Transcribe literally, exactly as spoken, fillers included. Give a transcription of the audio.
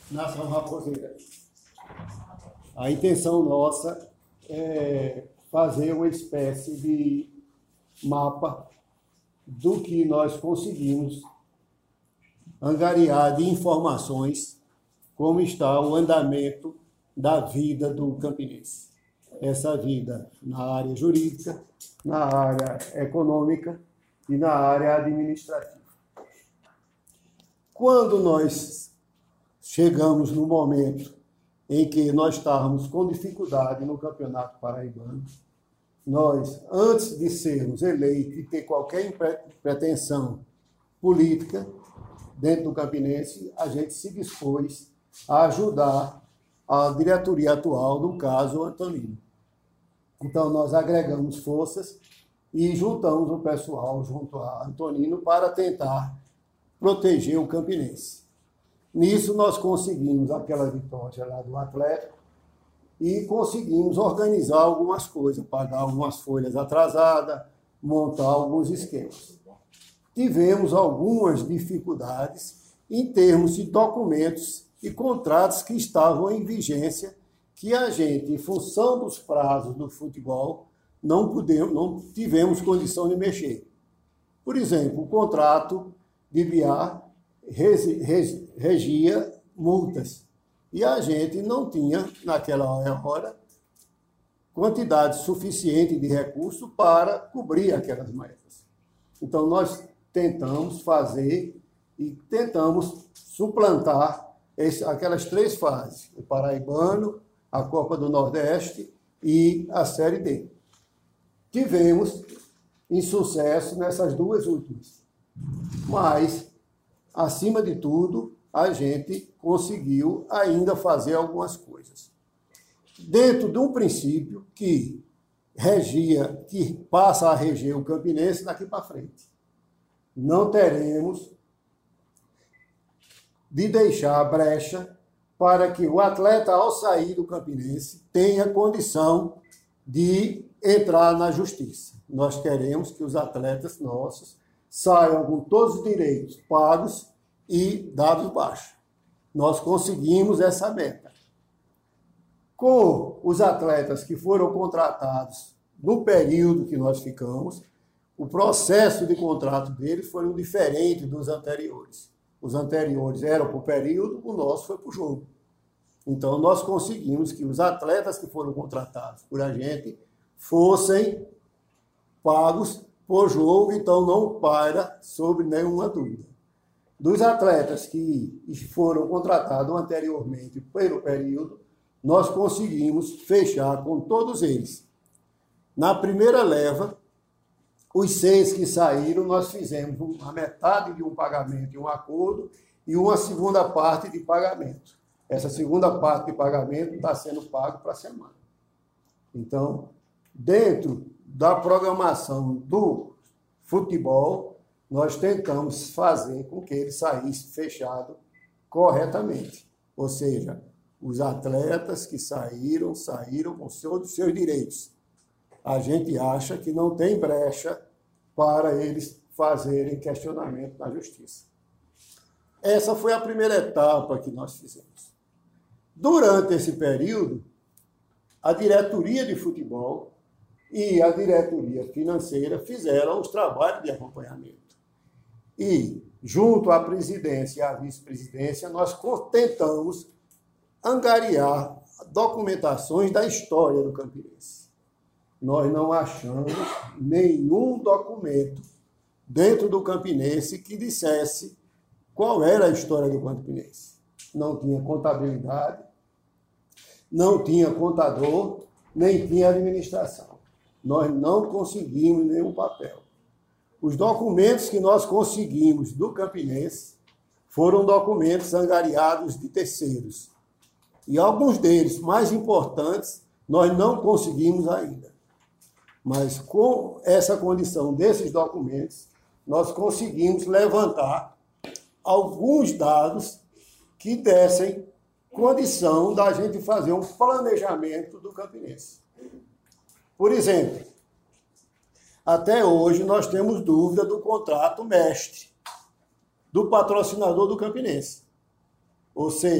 Nação Raposeira. A intenção nossa é fazer uma espécie de mapa do que nós conseguimos angariar de informações como está o andamento da vida do campinense. Essa vida na área jurídica, na área econômica e na área administrativa. Quando nós chegamos no momento em que nós estávamos com dificuldade no Campeonato Paraibano, nós, antes de sermos eleitos e ter qualquer pretensão política dentro do Campinense, a gente se dispôs a ajudar a diretoria atual, no caso, o Antonino. Então, nós agregamos forças e juntamos o pessoal junto a Antonino para tentar proteger o Campinense. Nisso, nós conseguimos aquela vitória lá do Atlético e conseguimos organizar algumas coisas, pagar algumas folhas atrasadas, montar alguns esquemas. Tivemos algumas dificuldades em termos de documentos e contratos que estavam em vigência, que a gente, em função dos prazos do futebol, não, pudemos, não tivemos condição de mexer. Por exemplo, o contrato de B I A regia multas. E a gente não tinha, naquela hora, quantidade suficiente de recursos para cobrir aquelas metas. Então, nós tentamos fazer e tentamos suplantar esse, aquelas três fases, o Paraibano, a Copa do Nordeste e a Série D. Tivemos insucesso nessas duas últimas, mas, acima de tudo, a gente conseguiu ainda fazer algumas coisas. Dentro de um princípio que regia, que passa a reger o Campinense daqui para frente. Não teremos de deixar a brecha para que o atleta, ao sair do Campinense, tenha condição de entrar na justiça. Nós queremos que os atletas nossos saiam com todos os direitos pagos e dados baixos. Nós conseguimos essa meta. Com os atletas que foram contratados no período que nós ficamos, o processo de contrato deles foi diferente dos anteriores. Os anteriores eram por período, o nosso foi por jogo. Então, nós conseguimos que os atletas que foram contratados por a gente fossem pagos por jogo, então não paira sobre nenhuma dúvida. Dos atletas que foram contratados anteriormente pelo período, nós conseguimos fechar com todos eles. Na primeira leva, os seis que saíram, nós fizemos a metade de um pagamento e um acordo e uma segunda parte de pagamento. Essa segunda parte de pagamento está sendo pago para a semana. Então, dentro da programação do futebol, nós tentamos fazer com que ele saísse fechado corretamente. Ou seja, os atletas que saíram, saíram com todos os seus direitos. A gente acha que não tem brecha para eles fazerem questionamento na justiça. Essa foi a primeira etapa que nós fizemos. Durante esse período, a diretoria de futebol e a diretoria financeira fizeram os trabalhos de acompanhamento. E, junto à presidência e à vice-presidência, nós tentamos angariar documentações da história do Campinense. Nós não achamos nenhum documento dentro do Campinense que dissesse qual era a história do Campinense. Não tinha contabilidade, não tinha contador, nem tinha administração. Nós não conseguimos nenhum papel. Os documentos que nós conseguimos do Campinense foram documentos angariados de terceiros. E alguns deles, mais importantes, nós não conseguimos ainda. Mas com essa condição desses documentos, nós conseguimos levantar alguns dados que dessem condição da gente fazer um planejamento do Campinense. Por exemplo, até hoje nós temos dúvida do contrato mestre do patrocinador do Campinense. Ou seja,